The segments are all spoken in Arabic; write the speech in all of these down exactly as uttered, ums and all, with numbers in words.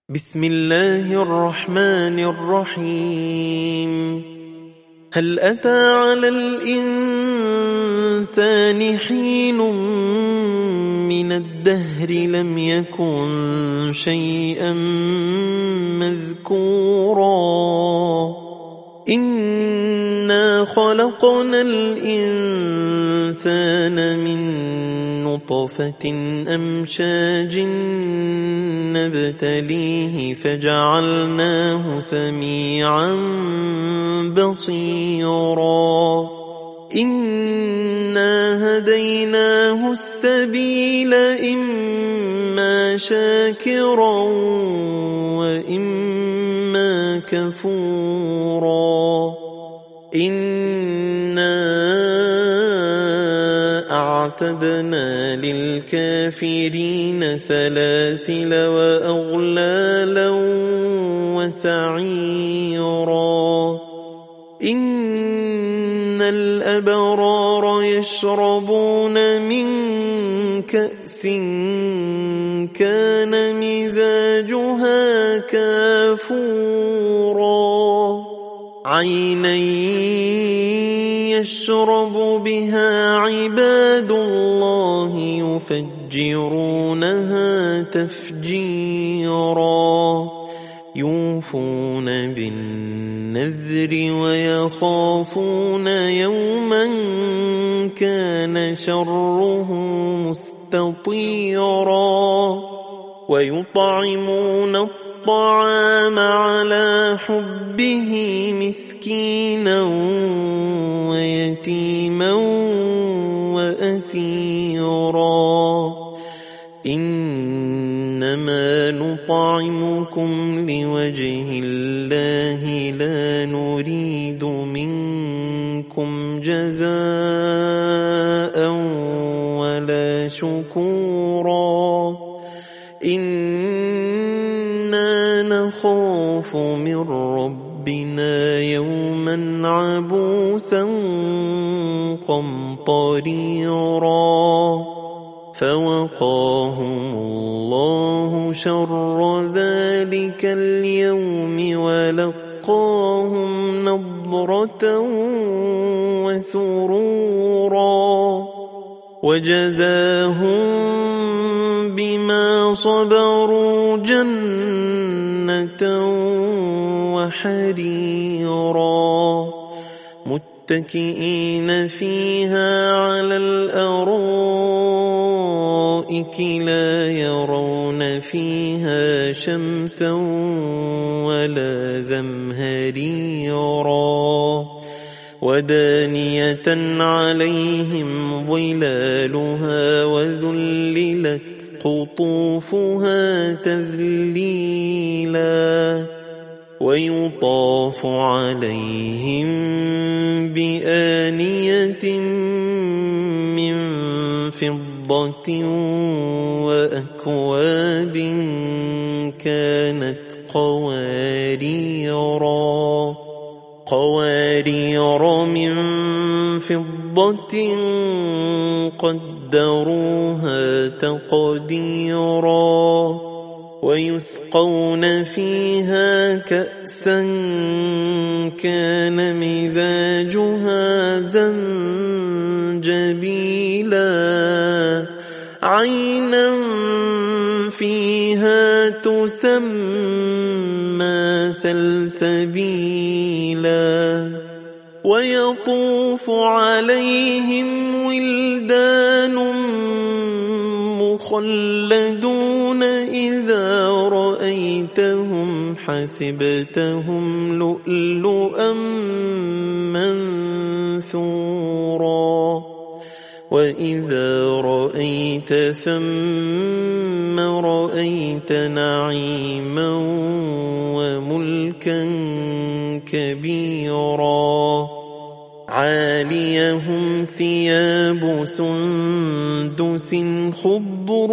بسم الله الرحمن الرحيم. هل أتى على الإنسان حين من الدهر لم يكن شيئا مذكورا إنا خلقنا الإنسان من نطفة أمشاج نبتليه فجعلناه سميعا بصيرا إنا هديناه السبيل إما شاكرا وإما كفورا إنا أعتدنا للكافرين سلاسل وأغلالا وسعيرا إن الأبرار يشربون من كأس كان مزاجها كافورا عينا يشرب بها عباد الله يفجرونها تفجيرا يوفون بالنذر ويخافون يوما كان شره مستطيرا ويطعمون الطعام على حبه مسكينا ويتيما وأسيرا إنما نطعمكم لوجه الله لا نريد منكم جزاء ولا شكورا إنا نخاف من ربنا يوما عبوسا قمطريرا فوقاهم الله شر ذلك اليوم ولقاهم نضرة وسرورا وجزاهم بما صبروا جنة وحريرا متكئين فيها على الأرائك لا يرون فيها شمسا ولا زمهريرا ودانية عليهم ظلالها وذللت قطوفها تذليلا ويطاف عليهم بآنية من فضة وأكواب كانت قواريرا قوارير من فضة قدروها تقديرا ويسقون فيها كأسا كان مزاجها زنجبيلا عينا فيها تسمى سلسبيلا ويطوف عليهم ولدان مخلدون إذا رأيتهم حسبتهم لؤلؤا منثورا وإذا رأيت ثم رأيت نعيما وملكا كبيرا عاليهم ثياب سندس خضر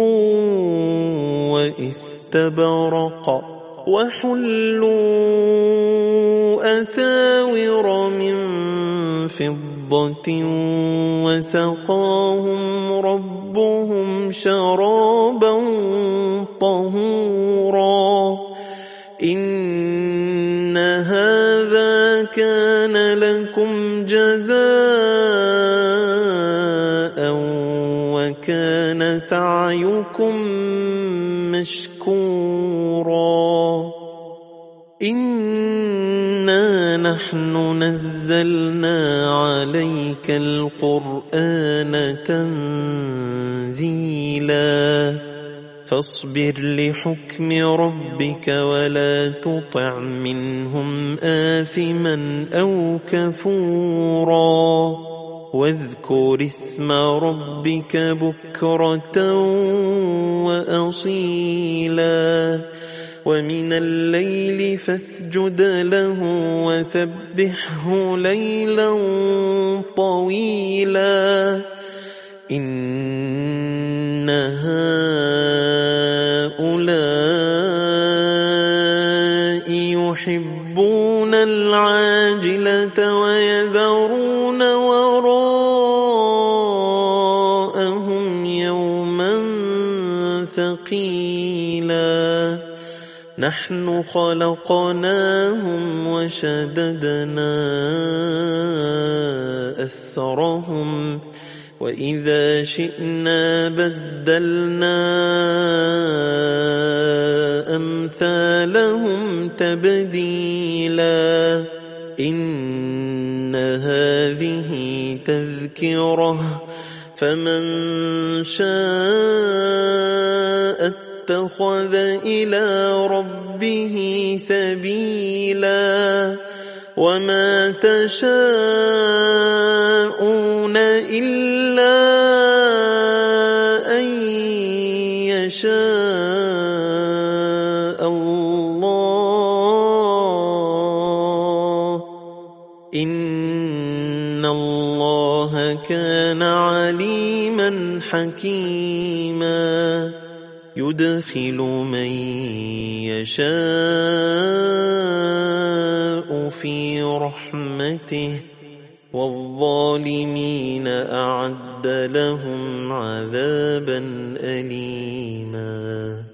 واستبرق وحلوا أساور من فضة وسقاهم ربهم شرابا طهورا إن هذا كان لكم جزاء وكان سعيكم مشكورا إنا نحن نزلنا عليك القرآن تنزيلا فاصبر لحكم ربك ولا تطع منهم آثما أو كفورا واذكر اسم ربك بكرة وأصيلا ومن الليل فاسجد له وسبحه ليلا طويلا إن هؤلاء يحبون العاجلة ويذرون وراءهم يوما ثقيلا نحن خلقناهم وشددنا أسرهم وإذا شئنا بدلنا أمثالهم تبديلا إن هذه تذكرة فمن شاء اتخذ إلى ربه سبيلا وما تشاءون إلا أن يشاء الله إن الله كان عليما حكيما يدخل من يشاء في رحمته والظالمين أعد لهم عذابا أليما.